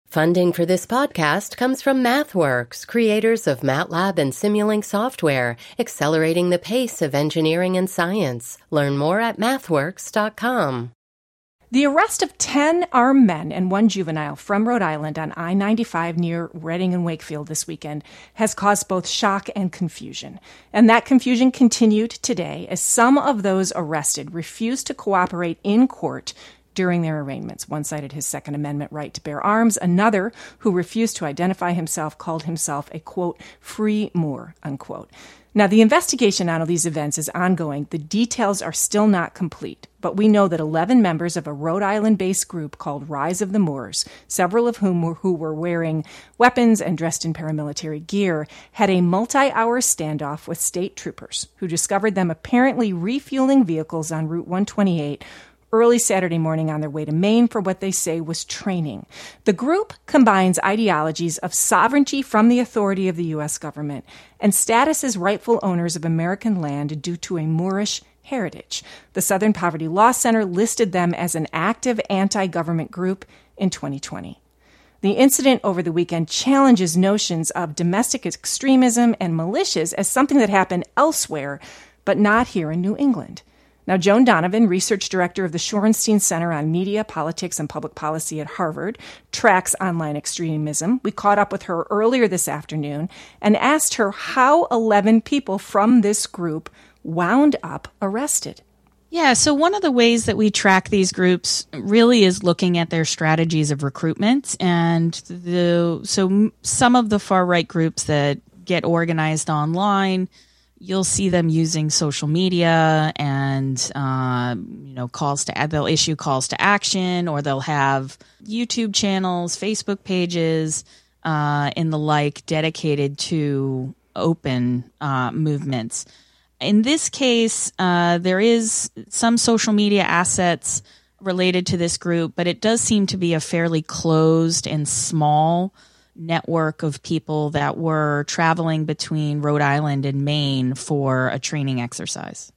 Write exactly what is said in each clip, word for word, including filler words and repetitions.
Funding for this podcast comes from MathWorks, creators of MATLAB and Simulink software, accelerating the pace of engineering and science. Learn more at mathworks dot com. The arrest of ten armed men and one juvenile from Rhode Island on I ninety-five near Reading and Wakefield this weekend has caused both shock and confusion. And that confusion continued today as some of those arrested refused to cooperate in court during their arraignments. One cited his Second Amendment right to bear arms. Another, who refused to identify himself, called himself a, quote, free Moor, unquote. Now, the investigation on all these events is ongoing. The details are still not complete, but we know that eleven members of a Rhode Island-based group called Rise of the Moors, several of whom were, who were wearing weapons and dressed in paramilitary gear, had a multi-hour standoff with state troopers who discovered them apparently refueling vehicles on Route one twenty-eight early Saturday morning on their way to Maine for what they say was training. The group combines ideologies of sovereignty from the authority of the U S government and status as rightful owners of American land due to a Moorish heritage. The Southern Poverty Law Center listed them as an active anti-government group in twenty twenty. The incident over the weekend challenges notions of domestic extremism and militias as something that happened elsewhere, but not here in New England. Now, Joan Donovan, research director of the Shorenstein Center on Media, Politics, and Public Policy at Harvard, tracks online extremism. We caught up with her earlier this afternoon and asked her how eleven people from this group wound up arrested. Yeah, so one of the ways that we track these groups really is looking at their strategies of recruitment. And the so some of the far-right groups that get organized online, you'll see them using social media and, uh, you know, calls to, they'll issue calls to action, or they'll have YouTube channels, Facebook pages, uh, and the like dedicated to open, uh, movements. In this case, uh, there is some social media assets related to this group, but it does seem to be a fairly closed and small network of people that were traveling between Rhode Island and Maine for a training exercise.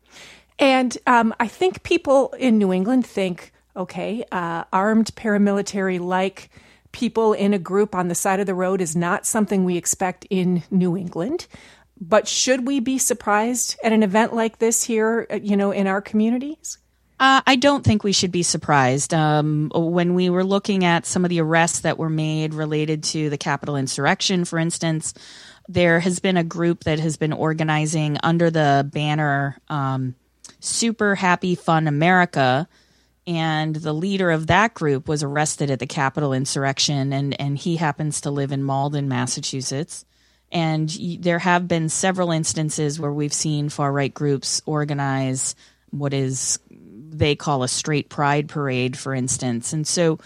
And um, I think people in New England think, okay, uh, armed paramilitary-like people in a group on the side of the road is not something we expect in New England. But should we be surprised at an event like this here, you know, in our communities? Uh, I don't think we should be surprised. Um, when we were looking at some of the arrests that were made related to the Capitol insurrection, for instance, there has been a group that has been organizing under the banner um, Super Happy Fun America, and the leader of that group was arrested at the Capitol insurrection, and, and he happens to live in Malden, Massachusetts. And there have been several instances where we've seen far-right groups organize what is they call a straight pride parade, for instance. And so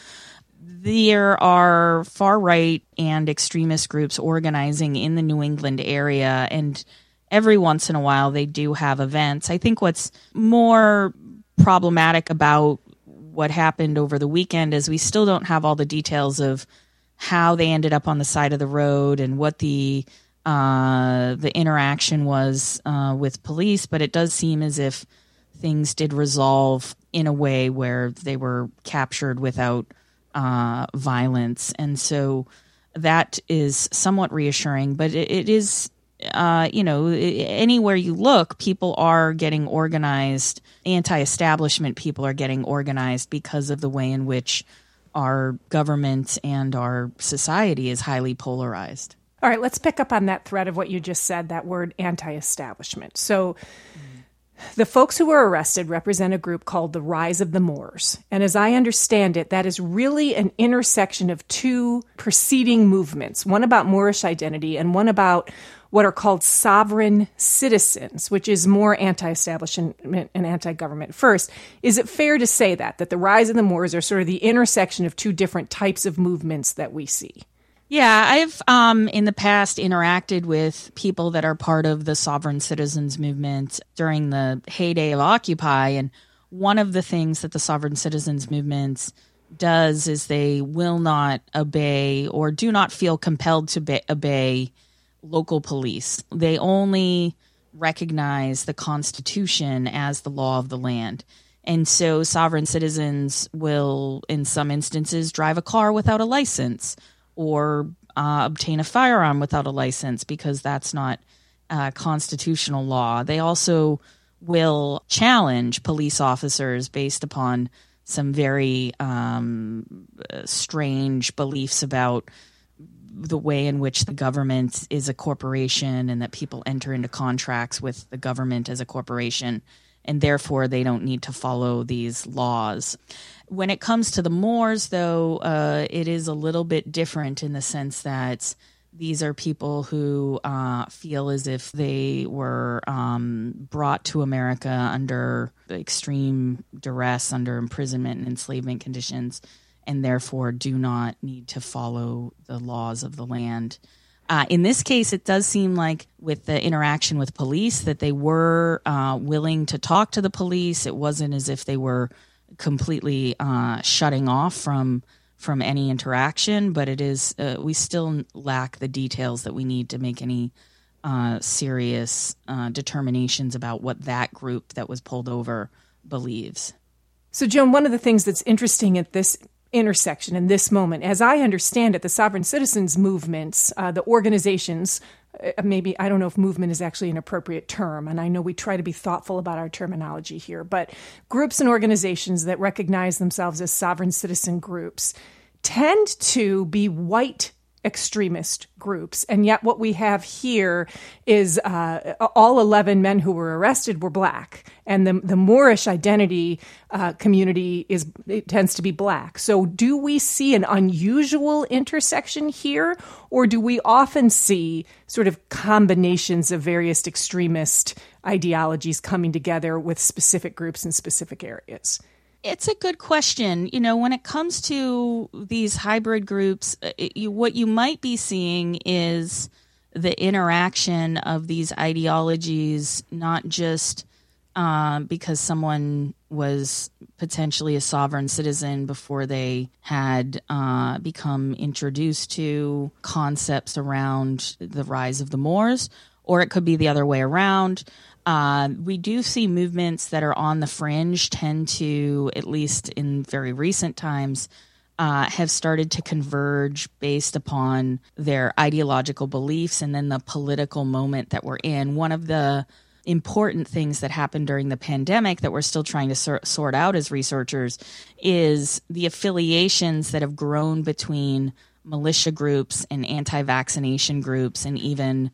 there are far-right and extremist groups organizing in the New England area, and every once in a while they do have events. I think what's more problematic about what happened over the weekend is we still don't have all the details of how they ended up on the side of the road and what the uh, the interaction was uh, with police, but it does seem as if things did resolve in a way where they were captured without uh, violence. And so that is somewhat reassuring, but it, it is, uh, you know, anywhere you look, people are getting organized. Anti-establishment people are getting organized because of the way in which our government and our society is highly polarized. All right, let's pick up on that thread of what you just said, that word anti-establishment. So the folks who were arrested represent a group called the Rise of the Moors. And as I understand it, that is really an intersection of two preceding movements, one about Moorish identity and one about what are called sovereign citizens, which is more anti-establishment and anti-government first. Is it fair to say that, that the Rise of the Moors are sort of the intersection of two different types of movements that we see? Yeah, I've um, in the past interacted with people that are part of the sovereign citizens movement during the heyday of Occupy. And one of the things that the sovereign citizens movement does is they will not obey or do not feel compelled to be- obey local police. They only recognize the Constitution as the law of the land. And so sovereign citizens will, in some instances, drive a car without a license or uh, obtain a firearm without a license because that's not uh, constitutional law. They also will challenge police officers based upon some very um, strange beliefs about the way in which the government is a corporation and that people enter into contracts with the government as a corporation, and therefore they don't need to follow these laws. When it comes to the Moors, though, uh, it is a little bit different in the sense that these are people who uh, feel as if they were um, brought to America under extreme duress, under imprisonment and enslavement conditions, and therefore do not need to follow the laws of the land. Uh, in this case, it does seem like with the interaction with police that they were uh, willing to talk to the police. It wasn't as if they were completely uh, shutting off from from any interaction, but it is uh, we still lack the details that we need to make any uh, serious uh, determinations about what that group that was pulled over believes. So, Joan, one of the things that's interesting at this intersection in this moment, as I understand it, the sovereign citizens movements, uh, the organizations, uh, maybe, I don't know if movement is actually an appropriate term, and I know we try to be thoughtful about our terminology here, but groups and organizations that recognize themselves as sovereign citizen groups tend to be white extremist groups. And yet what we have here is uh, all eleven men who were arrested were black. And the, the Moorish identity uh, community is it tends to be black. So do we see an unusual intersection here? Or do we often see sort of combinations of various extremist ideologies coming together with specific groups in specific areas? It's a good question. You know, when it comes to these hybrid groups, it, you, what you might be seeing is the interaction of these ideologies, not just uh, because someone was potentially a sovereign citizen before they had uh, become introduced to concepts around the rise of the Moors, or it could be the other way around. Uh, we do see movements that are on the fringe tend to, at least in very recent times, uh, have started to converge based upon their ideological beliefs and then the political moment that we're in. One of the important things that happened during the pandemic that we're still trying to sor- sort out as researchers is the affiliations that have grown between militia groups and anti-vaccination groups and even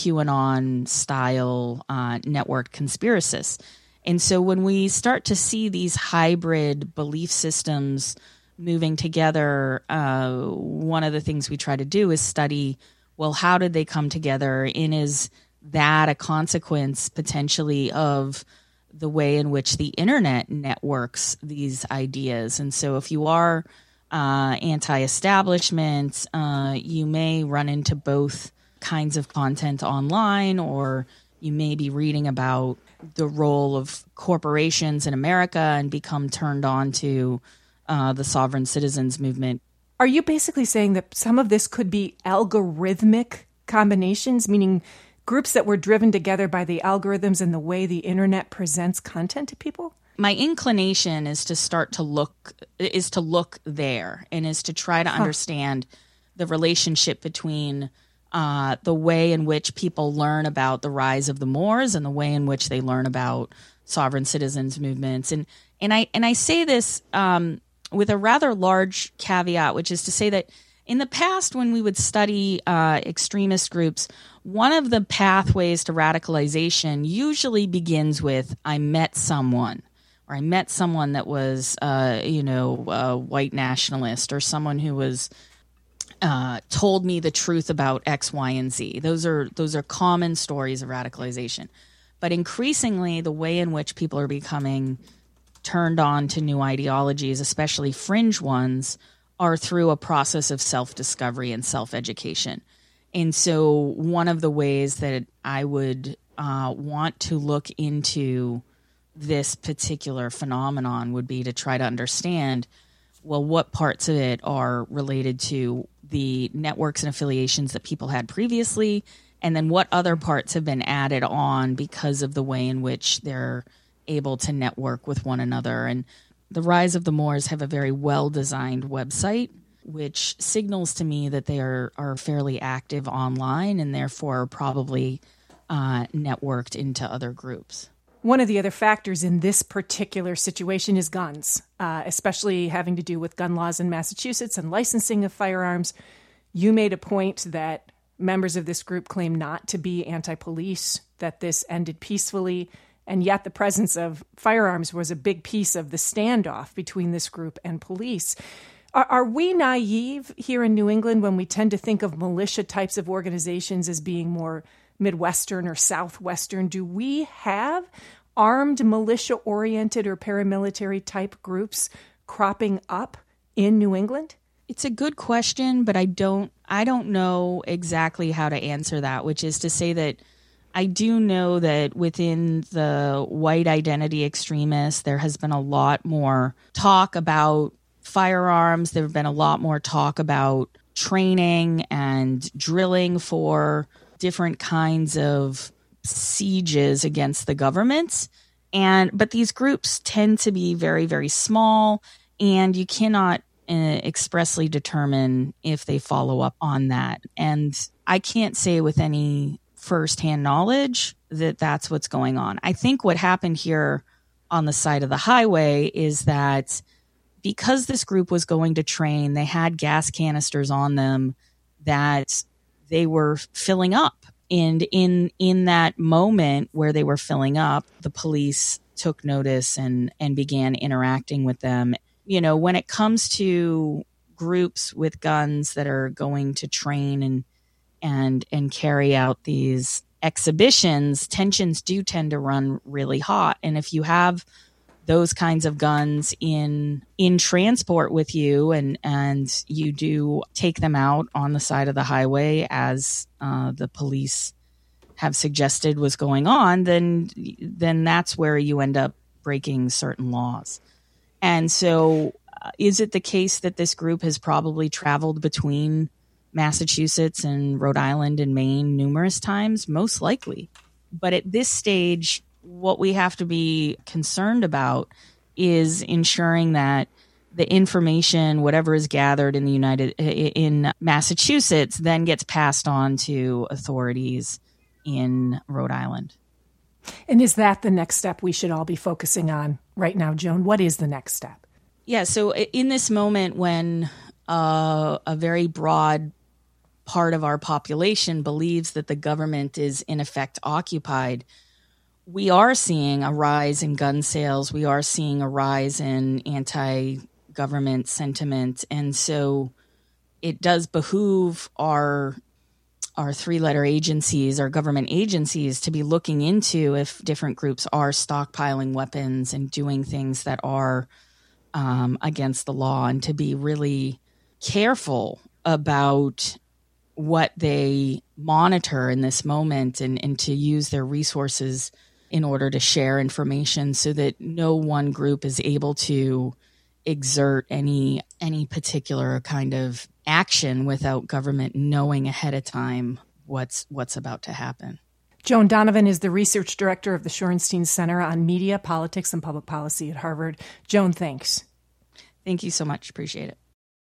QAnon-style uh, network conspiracists. And so when we start to see these hybrid belief systems moving together, uh, one of the things we try to do is study, well, how did they come together? And is that a consequence potentially of the way in which the internet networks these ideas? And so if you are uh, anti-establishment, uh, you may run into both kinds of content online, or you may be reading about the role of corporations in America and become turned on to uh, the sovereign citizens movement. Are you basically saying that some of this could be algorithmic combinations, meaning groups that were driven together by the algorithms and the way the internet presents content to people? My inclination is to start to look is to look there and is to try to huh. understand the relationship between Uh, the way in which people learn about the rise of the Moors and the way in which they learn about sovereign citizens movements. And and I and I say this um, with a rather large caveat, which is to say that in the past, when we would study uh, extremist groups, one of the pathways to radicalization usually begins with, I met someone, or I met someone that was, uh, you know, a white nationalist, or someone who was Uh, told me the truth about X, Y, and Z. Those are those are common stories of radicalization. But increasingly, the way in which people are becoming turned on to new ideologies, especially fringe ones, are through a process of self-discovery and self-education. And so one of the ways that I would uh, want to look into this particular phenomenon would be to try to understand, well, what parts of it are related to the networks and affiliations that people had previously, and then what other parts have been added on because of the way in which they're able to network with one another. And the Rise of the Moors have a very well-designed website, which signals to me that they are, are fairly active online and therefore probably uh, networked into other groups. One of the other factors in this particular situation is guns, uh, especially having to do with gun laws in Massachusetts and licensing of firearms. You made a point that members of this group claim not to be anti-police, that this ended peacefully, and yet the presence of firearms was a big piece of the standoff between this group and police. Are, are we naive here in New England when we tend to think of militia types of organizations as being more Midwestern or Southwestern? Do we have armed militia-oriented or paramilitary type groups cropping up in New England? It's a good question, but I don't I don't know exactly how to answer that, which is to say that I do know that within the white identity extremists, there has been a lot more talk about firearms. There have been a lot more talk about training and drilling for different kinds of sieges against the government. And but these groups tend to be very, very small, and you cannot uh, expressly determine if they follow up on that. And I can't say with any firsthand knowledge that that's what's going on. I think what happened here on the side of the highway is that because this group was going to train, they had gas canisters on them that they were filling up. And in in that moment where they were filling up, the police took notice and, and began interacting with them. You know, when it comes to groups with guns that are going to train and and and carry out these exhibitions, tensions do tend to run really hot. And if you have those kinds of guns in in transport with you and and you do take them out on the side of the highway as uh, the police have suggested was going on, then then that's where you end up breaking certain laws. And so uh, is it the case that this group has probably traveled between Massachusetts and Rhode Island and Maine numerous times? Most likely. But at this stage, what we have to be concerned about is ensuring that the information, whatever is gathered in the United in Massachusetts, then gets passed on to authorities in Rhode Island. And is that the next step we should all be focusing on right now, Joan? What is the next step? Yeah, so in this moment when uh, a very broad part of our population believes that the government is in effect occupied, we are seeing a rise in gun sales. We are seeing a rise in anti-government sentiment. And so it does behoove our our three-letter agencies, our government agencies, to be looking into if different groups are stockpiling weapons and doing things that are um, against the law, and to be really careful about what they monitor in this moment, and, and to use their resources in order to share information so that no one group is able to exert any any particular kind of action without government knowing ahead of time what's what's about to happen. Joan Donovan is the research director of the Shorenstein Center on Media, Politics, and Public Policy at Harvard. Joan, thanks. Thank you so much. Appreciate it.